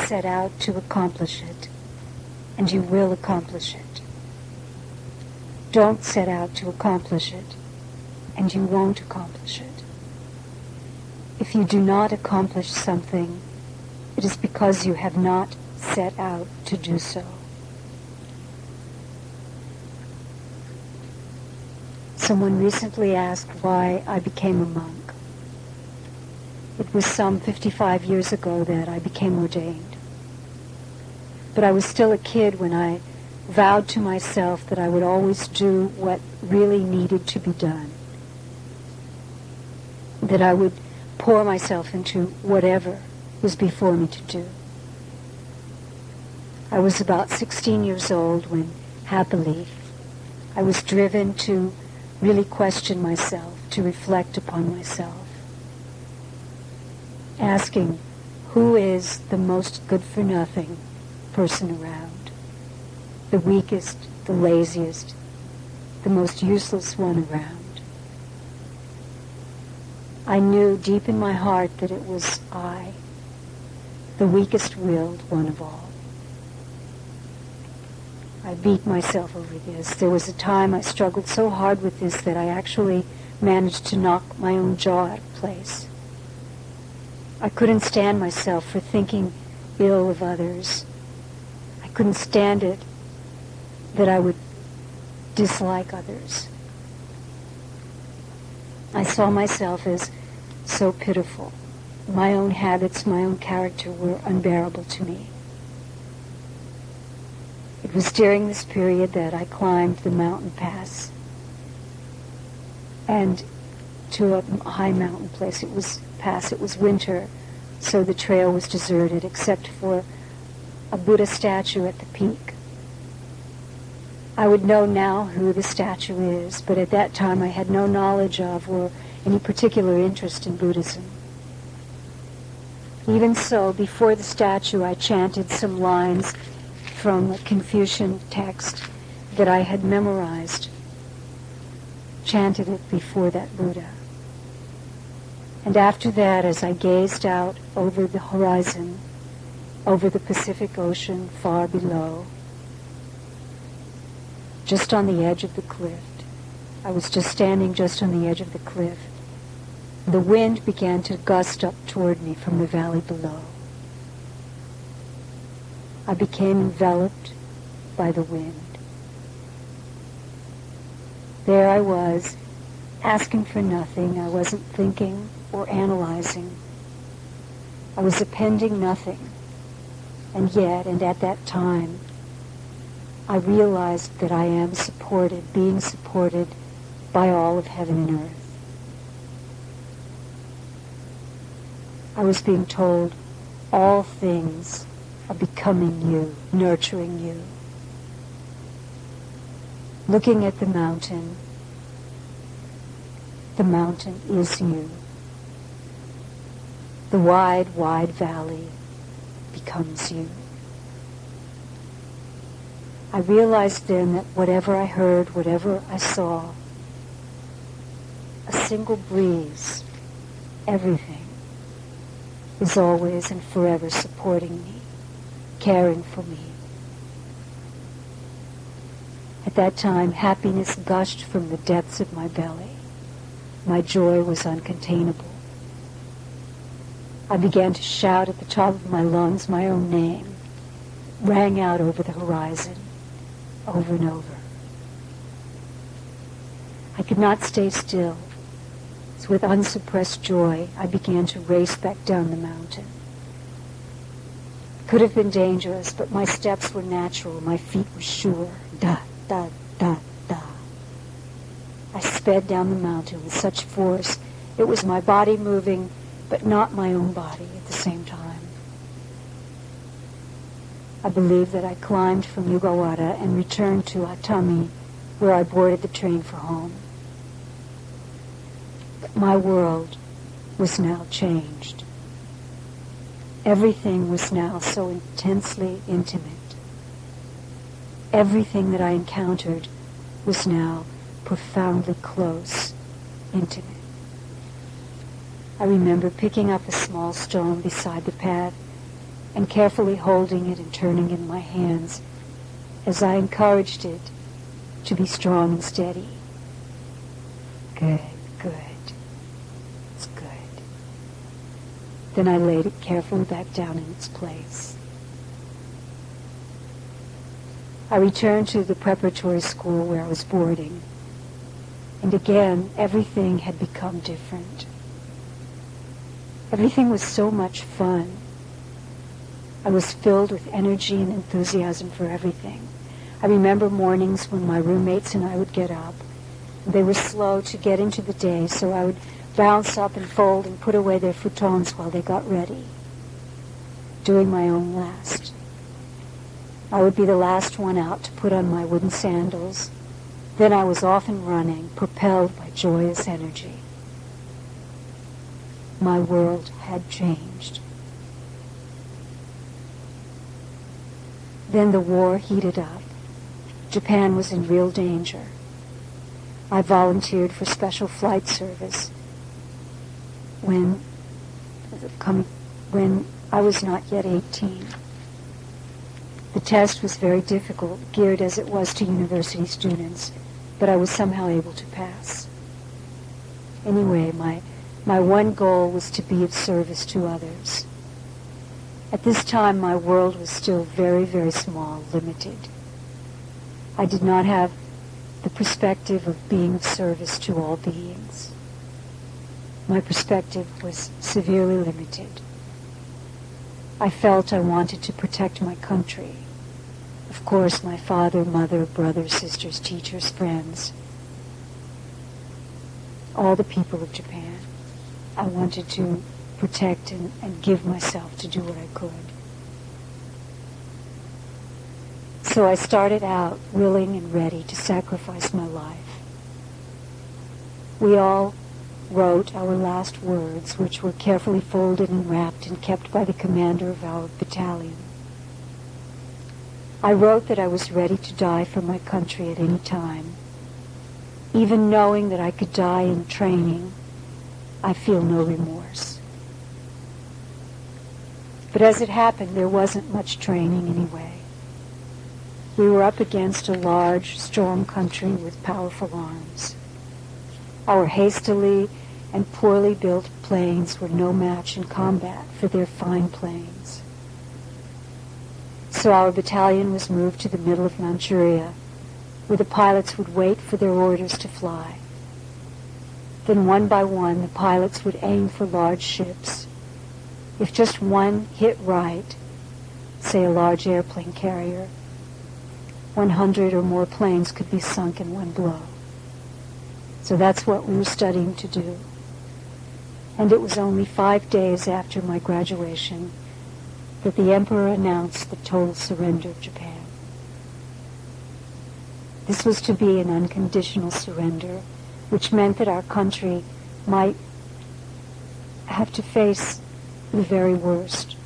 set out to accomplish it, and you will accomplish it. Don't set out to accomplish it, and you won't accomplish it. If you do not accomplish something, it is because you have not set out to do so. Someone recently asked why I became a monk. It was some 55 years ago that I became ordained. But I was still a kid when I vowed to myself that I would always do what really needed to be done. That I would pour myself into whatever was before me to do. I was about 16 years old when, happily, I was driven to really question myself, to reflect upon myself, asking, who is the most good-for-nothing person around? The weakest, the laziest, the most useless one around? I knew deep in my heart that it was I, the weakest-willed one of all. I beat myself over this. There was a time I struggled so hard with this that I actually managed to knock my own jaw out of place. I couldn't stand myself for thinking ill of others. I couldn't stand it that I would dislike others. I saw myself as so pitiful. My own habits, my own character were unbearable to me. It was during this period that I climbed the mountain pass and to a high mountain place. It was winter, so the trail was deserted except for a Buddha statue at the peak. I would know now who the statue is, but at that time I had no knowledge of or any particular interest in Buddhism. Even so, before the statue I chanted some lines from a Confucian text that I had memorized, chanted it before that Buddha. And after that, as I gazed out over the horizon, over the Pacific Ocean far below, just on the edge of the cliff, I was just standing just on the edge of the cliff, the wind began to gust up toward me from the valley below. I became enveloped by the wind. There I was, asking for nothing. I wasn't thinking or analyzing. I was appending nothing. And yet, and at that time, I realized that I am supported, being supported by all of heaven and earth. I was being told all things are becoming you, nurturing you. Looking at the mountain is you. The wide, wide valley becomes you. I realized then that whatever I heard, whatever I saw, a single breeze, everything, is always and forever supporting me, caring for me. At that time, happiness gushed from the depths of my belly. My joy was uncontainable. I began to shout at the top of my lungs my own name, rang out over the horizon, over and over. I could not stay still. So with unsuppressed joy, I began to race back down the mountain. It could have been dangerous, but my steps were natural, my feet were sure. Da, da, da, da. I sped down the mountain with such force. It was my body moving, but not my own body at the same time. I believe that I climbed from Yugawara and returned to Atami, where I boarded the train for home. But my world was now changed. Everything was now so intensely intimate. Everything that I encountered was now profoundly close, intimate. I remember picking up a small stone beside the path and carefully holding it and turning it in my hands as I encouraged it to be strong and steady. Good, good. It's good. Then I laid it carefully back down in its place. I returned to the preparatory school where I was boarding, and again, everything had become different. Everything was so much fun. I was filled with energy and enthusiasm for everything. I remember mornings when my roommates and I would get up. They were slow to get into the day, so I would bounce up and fold and put away their futons while they got ready, doing my own last. I would be the last one out to put on my wooden sandals. Then I was off and running, propelled by joyous energy. My world had changed. Then the war heated up. Japan was in real danger. I volunteered for special flight service when I was not yet 18. The test was very difficult, geared as it was to university students, but I was somehow able to pass. Anyway, my one goal was to be of service to others. At this time, my world was still very, very small, limited. I did not have the perspective of being of service to all beings. My perspective was severely limited. I felt I wanted to protect my country. Of course, my father, mother, brothers, sisters, teachers, friends, all the people of Japan. I wanted to protect and give myself to do what I could. So I started out willing and ready to sacrifice my life. We all wrote our last words, which were carefully folded and wrapped and kept by the commander of our battalion. I wrote that I was ready to die for my country at any time. Even knowing that I could die in training, I feel no remorse. But as it happened, there wasn't much training anyway. We were up against a large, strong country with powerful arms. Our hastily and poorly built planes were no match in combat for their fine planes. So our battalion was moved to the middle of Manchuria, where the pilots would wait for their orders to fly. Then one by one, the pilots would aim for large ships. If just one hit right, say a large airplane carrier, 100 or more planes could be sunk in one blow. So that's what we were studying to do. And it was only 5 days after my graduation that the Emperor announced the total surrender of Japan. This was to be an unconditional surrender, which meant that our country might have to face the very worst.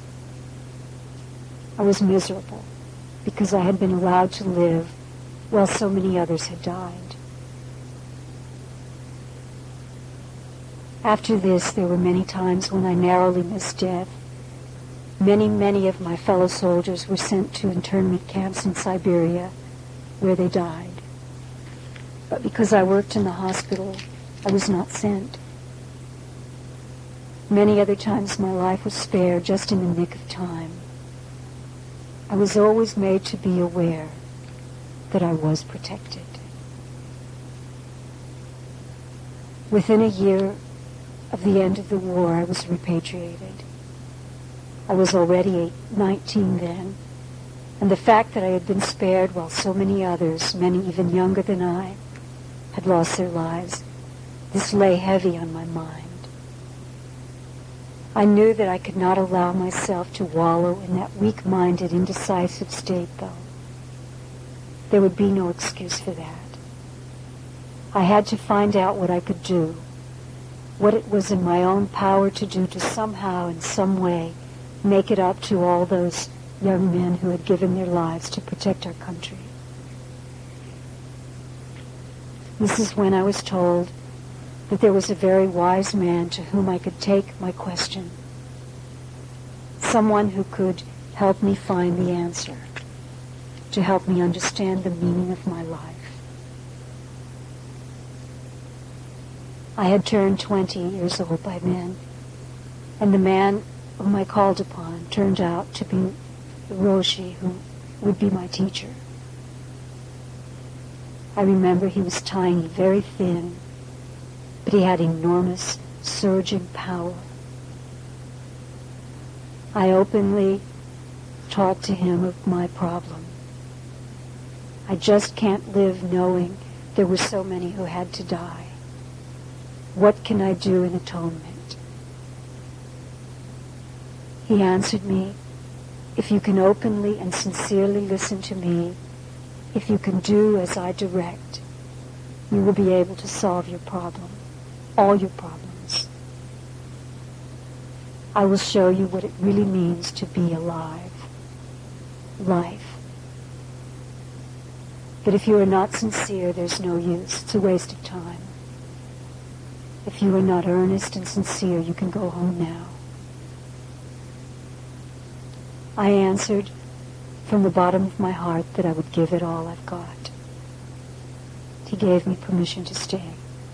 I was miserable because I had been allowed to live while so many others had died. After this, there were many times when I narrowly missed death. Many of my fellow soldiers were sent to internment camps in Siberia, where they died. But because I worked in the hospital, I was not sent. Many other times my life was spared just in the nick of time. I was always made to be aware that I was protected. Within a year of the end of the war, I was repatriated. I was already 19 then, and the fact that I had been spared while so many others, many even younger than I, had lost their lives, this lay heavy on my mind. I knew that I could not allow myself to wallow in that weak-minded, indecisive state, though. There would be no excuse for that. I had to find out what I could do, what it was in my own power to do to somehow, in some way, make it up to all those young men who had given their lives to protect our country. This is when I was told that there was a very wise man to whom I could take my question. someone who could help me find the answer, to help me understand the meaning of my life. I had turned 20 years old by then, and the man whom I called upon turned out to be the Roshi who would be my teacher. I remember he was tiny, very thin, but he had enormous, surging power. I openly talked to him of my problem. I just can't live knowing there were so many who had to die. What can I do in atonement? He answered me, if you can openly and sincerely listen to me, if you can do as I direct, you will be able to solve your problem, all your problems. I will show you what it really means to be alive, life. But if you are not sincere, there's no use. It's a waste of time. If you are not earnest and sincere, you can go home now. I answered from the bottom of my heart that I would give it all I've got. He gave me permission to stay.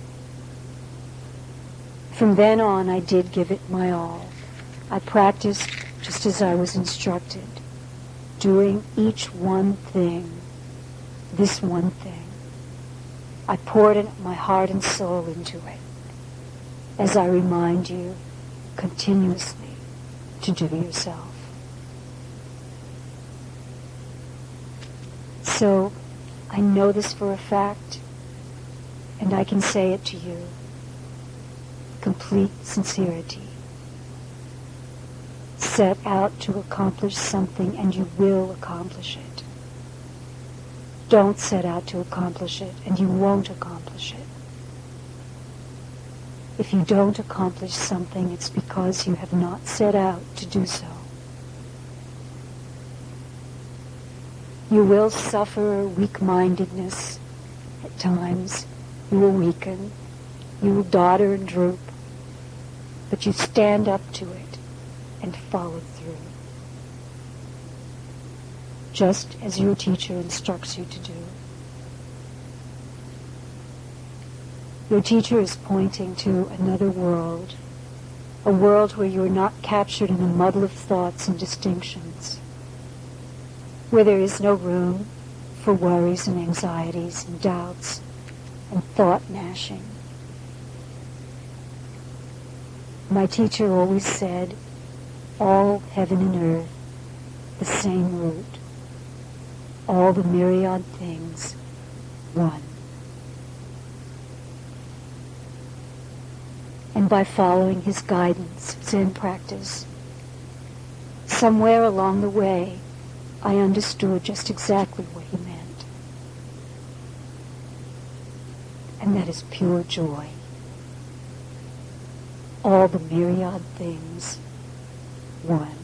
From then on, I did give it my all. I practiced just as I was instructed, doing each one thing, this one thing. I poured my heart and soul into it, as I remind you continuously to do yourself. So I know this for a fact, and I can say it to you. Complete sincerity. Set out to accomplish something, and you will accomplish it. Don't set out to accomplish it, and you won't accomplish it. If you don't accomplish something, it's because you have not set out to do so. You will suffer weak-mindedness at times. You will weaken. You will dodder and droop. But you stand up to it and follow through, just as your teacher instructs you to do. Your teacher is pointing to another world, a world where you are not captured in a muddle of thoughts and distinctions, where there is no room for worries and anxieties and doubts and thought gnashing. My teacher always said, all heaven and earth, the same root. All the myriad things, one. And by following his guidance, Zen practice, somewhere along the way, I understood just exactly what he meant. And that is pure joy. All the myriad things, one.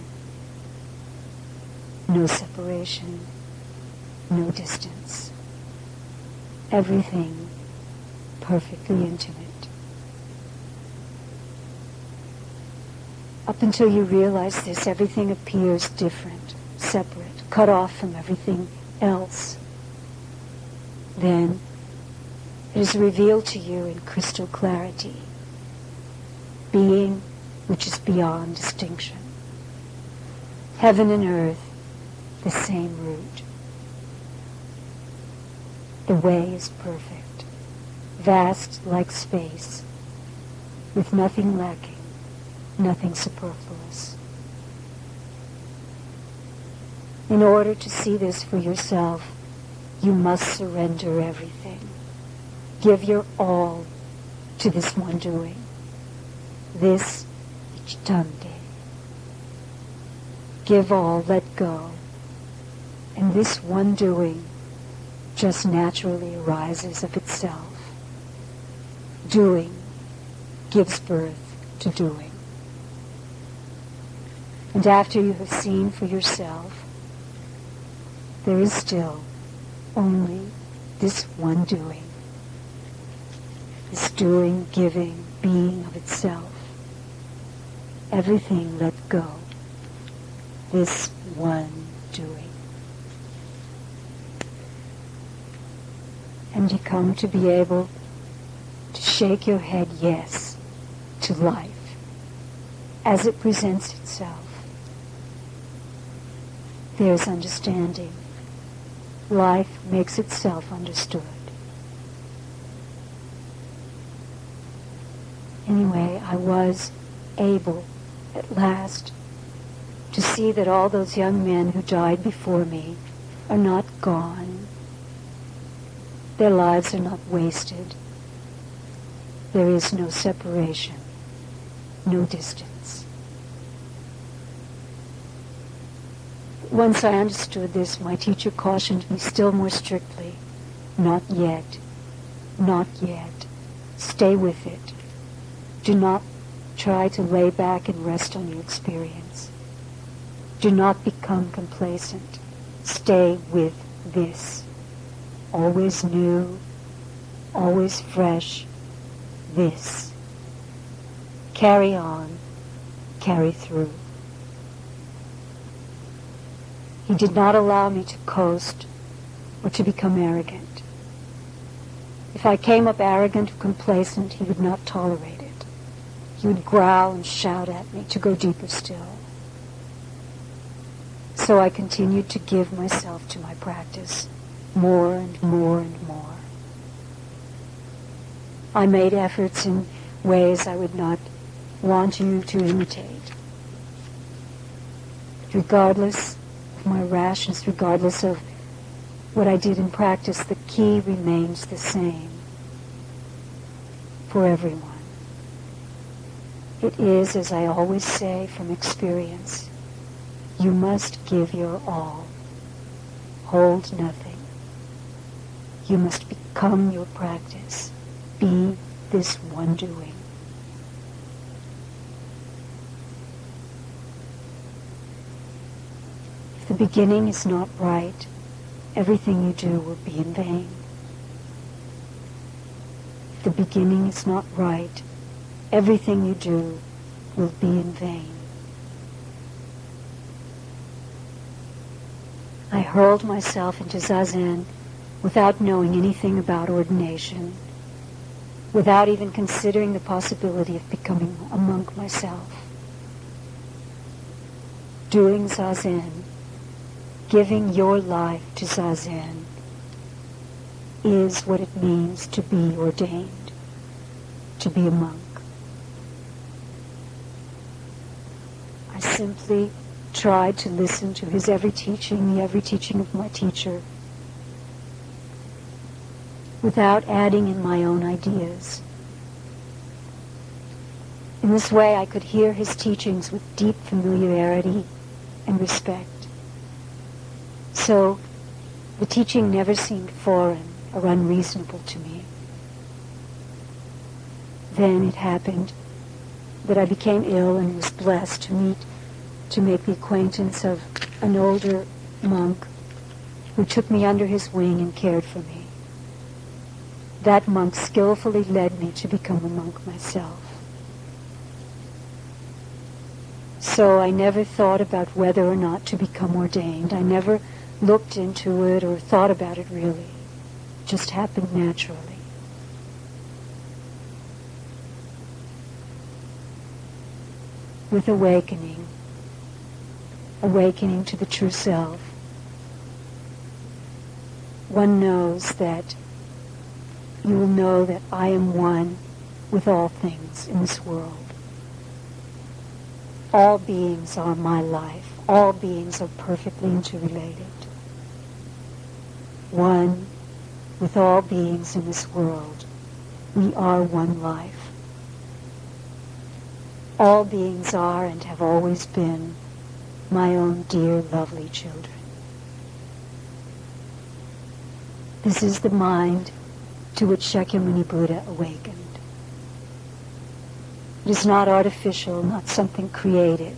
No separation, no distance. Everything perfectly intimate. Up until you realize this, everything appears different, separate, cut off from everything else. Then it is revealed to you in crystal clarity, being which is beyond distinction. Heaven and earth, the same root. The way is perfect, vast like space, with nothing lacking, nothing superfluous. In order to see this for yourself, you must surrender everything. Give your all to this one doing, this Ichitande. Give all, let go, and this one doing just naturally arises of itself. Doing gives birth to doing. And after you have seen for yourself, there is still only this one doing. This doing, giving, being of itself. Everything let go. this one doing. And you come to be able to shake your head yes to life as it presents itself. There's understanding. Life makes itself understood. Anyway, I was able at last to see that all those young men who died before me are not gone. Their lives are not wasted. There is no separation, no distance. Once I understood this, my teacher cautioned me still more strictly, not yet, not yet. Stay with it. Do not try to lay back and rest on your experience. Do not become complacent. Stay with this. Always new, always fresh, this. Carry on, carry through. He did not allow me to coast or to become arrogant. If I came up arrogant or complacent, he would not tolerate it. He would growl and shout at me to go deeper still. So I continued to give myself to my practice, more and more and more. I made efforts in ways I would not want you to imitate. Regardless of my rashness, regardless of what I did in practice, the key remains the same for everyone. It is, as I always say from experience, you must give your all. Hold nothing. You must become your practice. Be this one doing. If the beginning is not right, everything you do will be in vain. If the beginning is not right, everything you do will be in vain. I hurled myself into Zazen without knowing anything about ordination, without even considering the possibility of becoming a monk myself. Doing Zazen, giving your life to Zazen, is what it means to be ordained, to be a monk. I simply tried to listen to his every teaching, the every teaching of my teacher, without adding in my own ideas. In this way, I could hear his teachings with deep familiarity and respect. So, the teaching never seemed foreign or unreasonable to me. Then it happened that I became ill and was blessed to make the acquaintance of an older monk who took me under his wing and cared for me. That monk skillfully led me to become a monk myself. So I never thought about whether or not to become ordained. I never looked into it or thought about it really. It just happened naturally. With awakening to the true self, one knows that you will know that I am one with all things in this world. All beings are my life. All beings are perfectly interrelated. One with all beings in this world. We are one life. All beings are and have always been my own dear, lovely children. This is the mind to which Shakyamuni Buddha awakened. It is not artificial, not something created.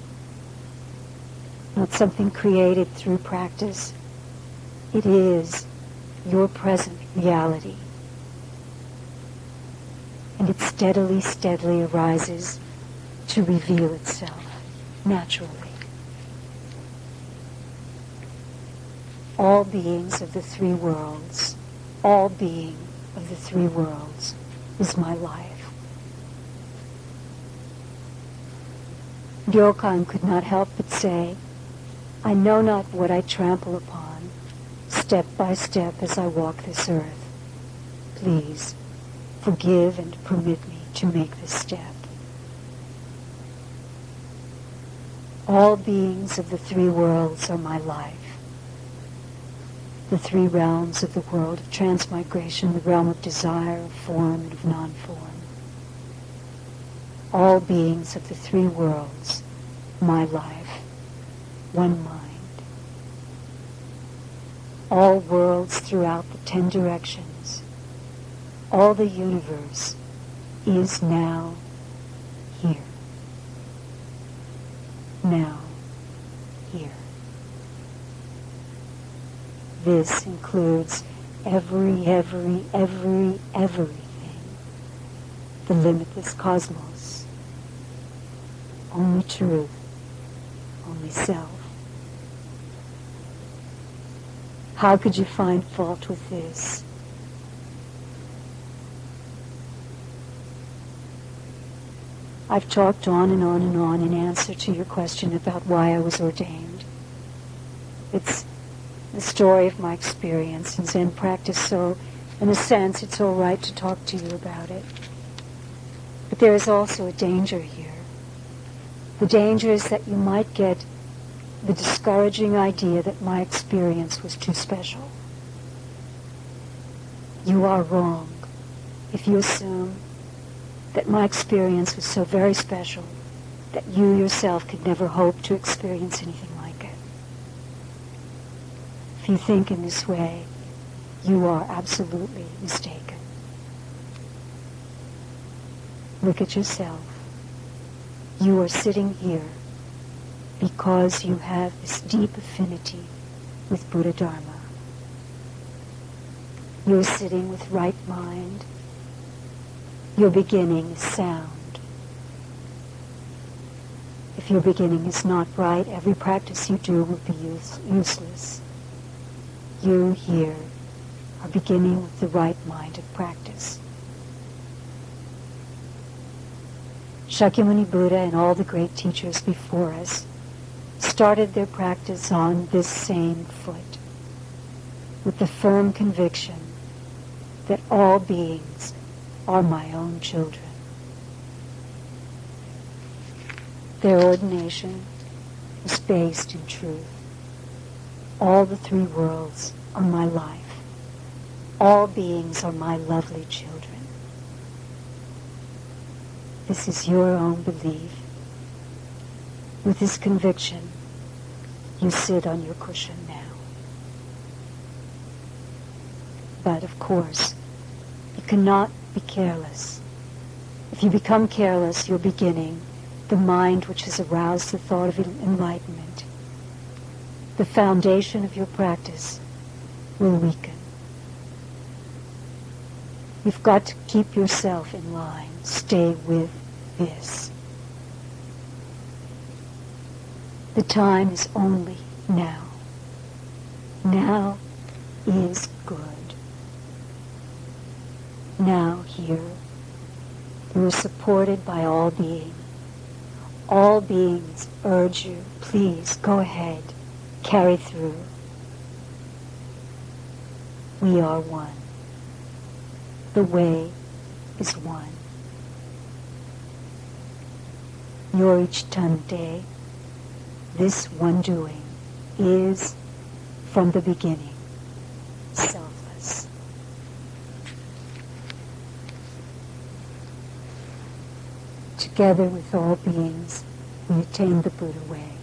Not something created through practice. It is your present reality. And it steadily arises to reveal itself naturally. all beings of the three worlds, all being of the three worlds is my life. Ryokan could not help but say, I know not what I trample upon, step by step as I walk this earth. Please, forgive and permit me to make this step. All beings of the three worlds are my life. The three realms of the world of transmigration, the realm of desire, of form, and of non-form. All beings of the three worlds, my life, one mind. All worlds throughout the 10 directions, all the universe is now here. Now here. This includes everything, the limitless cosmos, only truth, only self. How could you find fault with this? I've talked on and on and on in answer to your question about why I was ordained. It's the story of my experience in Zen practice, so in a sense it's all right to talk to you about it. But there is also a danger here. The danger is that you might get the discouraging idea that my experience was too special. You are wrong if you assume that my experience was so very special that you yourself could never hope to experience anything like it. If you think in this way, you are absolutely mistaken. Look at yourself. You are sitting here because you have this deep affinity with Buddha Dharma. You're sitting with right mind. Your beginning is sound. If your beginning is not right, every practice you do will be useless. You here are beginning with the right mind of practice. Shakyamuni Buddha and all the great teachers before us started their practice on this same foot, with the firm conviction that all beings are my own children. Their ordination was based in truth. All the three worlds are my life. All beings are my lovely children. This is your own belief. With this conviction, you sit on your cushion now. But of course, you cannot be careless. If you become careless, you're beginning the mind which has aroused the thought of enlightenment. The foundation of your practice will weaken. You've got to keep yourself in line. Stay with this. The time is only now. Now is good. Now here, you are supported by all being. All beings urge you, please go ahead, carry through. We are one. The way is one. Yorich-tante, this one doing, is from the beginning selfless. Together with all beings, we attain the Buddha way.